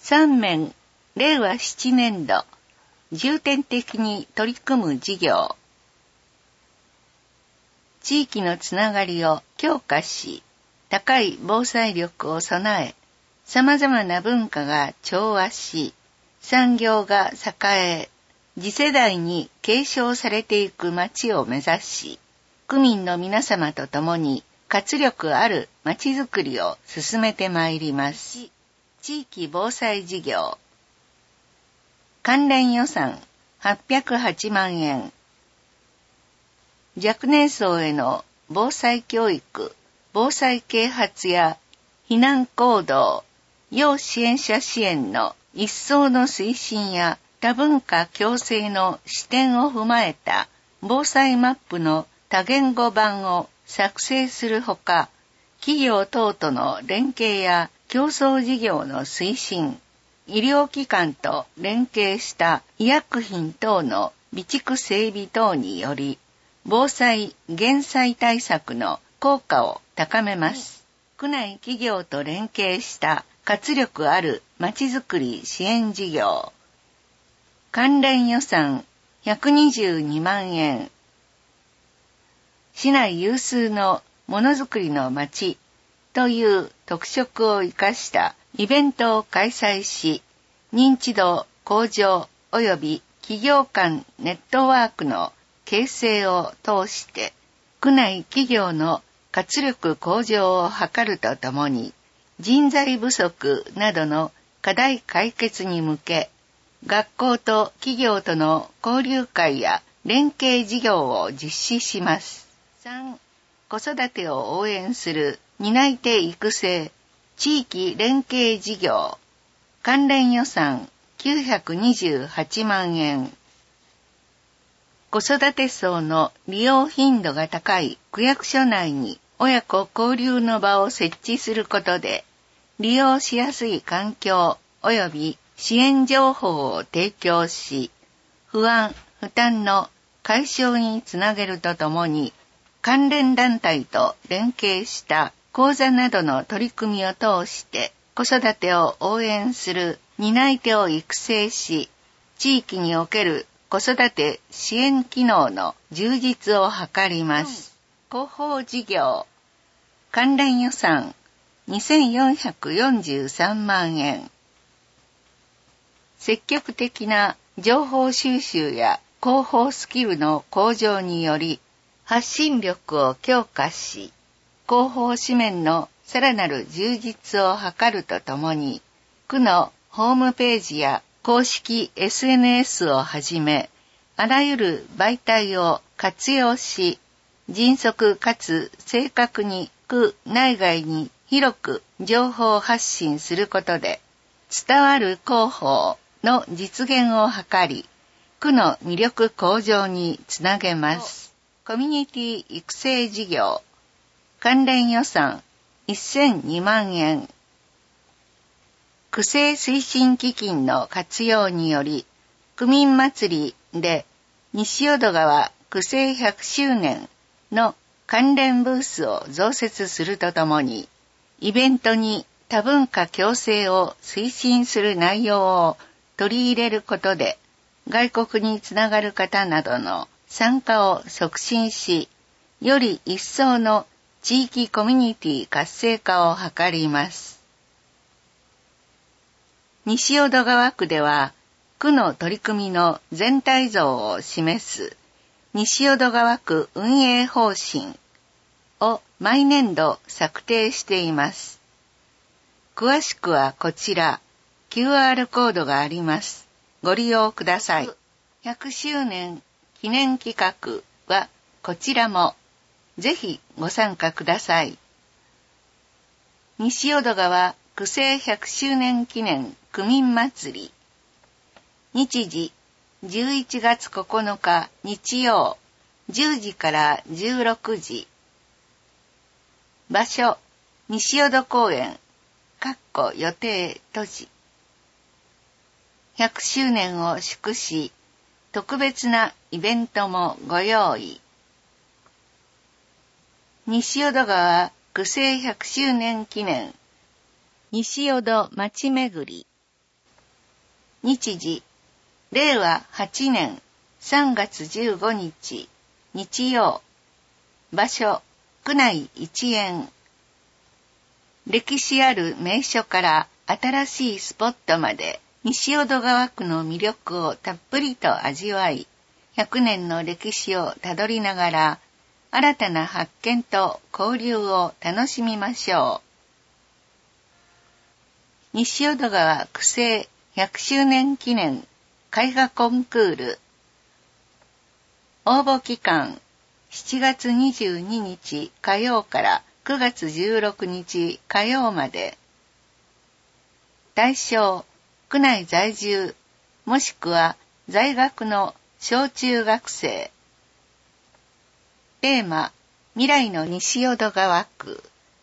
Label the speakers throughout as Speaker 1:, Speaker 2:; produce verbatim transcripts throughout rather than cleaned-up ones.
Speaker 1: さん面、れいわなねんど、重点的に取り組む事業。地域のつながりを強化し、高い防災力を備え、様々な文化が調和し、産業が栄え、次世代に継承されていく町を目指し、区民の皆様と共に活力ある町づくりを進めてまいります。地域防災事業。関連予算はっぴゃくはちまんえん。若年層への防災教育、防災啓発や避難行動、要支援者支援の一層の推進や多文化共生の視点を踏まえた防災マップの多言語版を作成するほか、企業等との連携や共創事業の推進、医療機関と連携した医薬品等の備蓄整備等により、防災・減災対策の効果を高めます。区内企業と連携した活力あるまちづくり支援事業。関連予算ひゃくにじゅうにまんえん。市内有数のものづくりの町という特色を生かしたイベントを開催し、認知度向上及び企業間ネットワークの形成を通して、区内企業の活力向上を図るとともに、人材不足などの課題解決に向け、学校と企業との交流会や連携事業を実施します。さん、子育てを応援する担い手育成、地域連携事業。関連予算きゅうひゃくにじゅうはちまんえん。子育て層の利用頻度が高い区役所内に親子交流の場を設置することで、利用しやすい環境及び支援情報を提供し、不安・負担の解消につなげるとともに、関連団体と連携した講座などの取り組みを通して子育てを応援する担い手を育成し、地域における子育て支援機能の充実を図ります。広報事業。関連予算にせんよんひゃくよんじゅうさんまんえん。積極的な情報収集や広報スキルの向上により、発信力を強化し、広報紙面のさらなる充実を図るとともに、区のホームページや公式 エスエヌエス をはじめ、あらゆる媒体を活用し、迅速かつ正確に区内外に広く情報発信することで、伝わる広報の実現を図り、区の魅力向上につなげます。コミュニティ育成事業。関連予算せんにまんえん。区政推進基金の活用により、区民祭りで西淀川区政ひゃくしゅうねんの関連ブースを増設するとともに、イベントに多文化共生を推進する内容を取り入れることで、外国につながる方などの参加を促進し、より一層の地域コミュニティ活性化を図ります。西淀川区では、区の取り組みの全体像を示す西淀川区運営方針を毎年度策定しています。詳しくはこちら、キューアール コードがあります。ご利用ください。ひゃくしゅうねん記念企画はこちらもぜひご参加ください。西淀川区政ひゃくしゅうねん記念区民祭り。日時じゅういちがつここのか日曜じゅうじからじゅうろくじ。場所西淀公園かっこ予定閉じ。ひゃくしゅうねんを祝し、特別なイベントもご用意。西淀川区政ひゃくしゅうねん記念西淀町巡り。 日時、れいわはちねんさんがつじゅうごにち、日曜。場所、区内一円。歴史ある名所から新しいスポットまで、西淀川区の魅力をたっぷりと味わい、ひゃくねんの歴史をたどりながら、新たな発見と交流を楽しみましょう。西淀川区政ひゃくしゅうねん記念絵画コンクール。応募期間、しちがつにじゅうににち火曜からくがつじゅうろくにち火曜まで。対象、区内在住、もしくは在学の小中学生。テーマ、未来の西淀川区。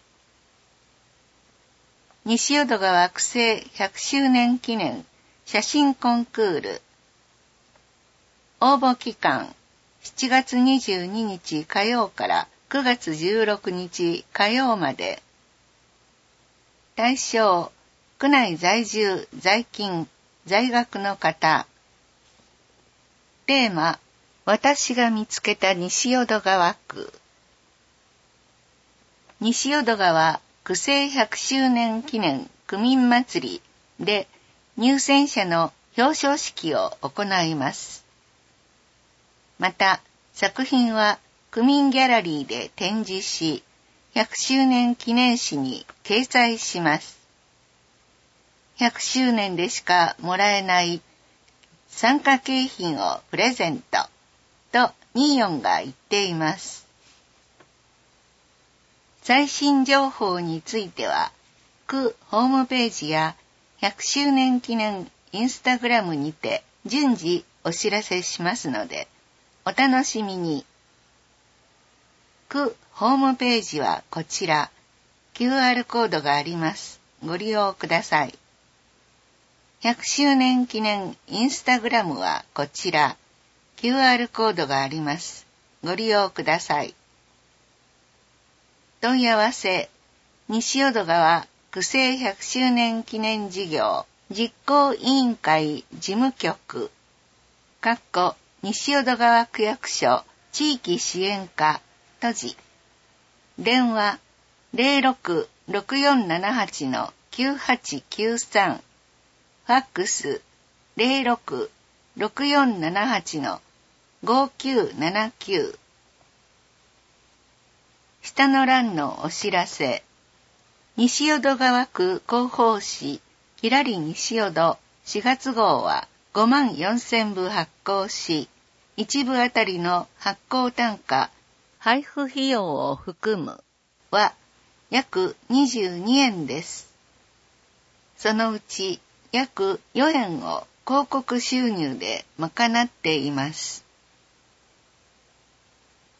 Speaker 1: 西淀川区政ひゃくしゅうねん記念写真コンクール。応募期間、しちがつにじゅうににち火曜からくがつじゅうろくにち火曜まで。対象、区内在住、在勤、在学の方。テーマ、私が見つけた西淀川区。西淀川区政ひゃくしゅうねん記念区民祭りで入選者の表彰式を行います。また、作品は区民ギャラリーで展示し、ひゃくしゅうねん記念誌に掲載します。ひゃくしゅうねんでしかもらえない参加景品をプレゼントとにじゅうよんが言っています。最新情報については、区ホームページやひゃくしゅうねん記念インスタグラムにて順次お知らせしますので、お楽しみに。区ホームページはこちら、キューアール コードがあります。ご利用ください。ひゃくしゅうねん記念インスタグラムはこちら、キューアール コードがあります。ご利用ください。問い合わせ、西淀川区政ひゃくしゅうねん記念事業実行委員会事務局、かっこ西淀川区役所地域支援課閉じ。電話 ゼロろく ろくよんななはち きゅうはちきゅうさん、ファックス ゼロろく ろくよんななはち ごきゅうななきゅう。下の欄のお知らせ。西淀川区広報誌きらり西淀しがつ号はごまんよんせんぶ発行し、いちぶあたりの発行単価、配布費用を含むは約にじゅうにえんです。そのうち約よえんを広告収入で賄っています。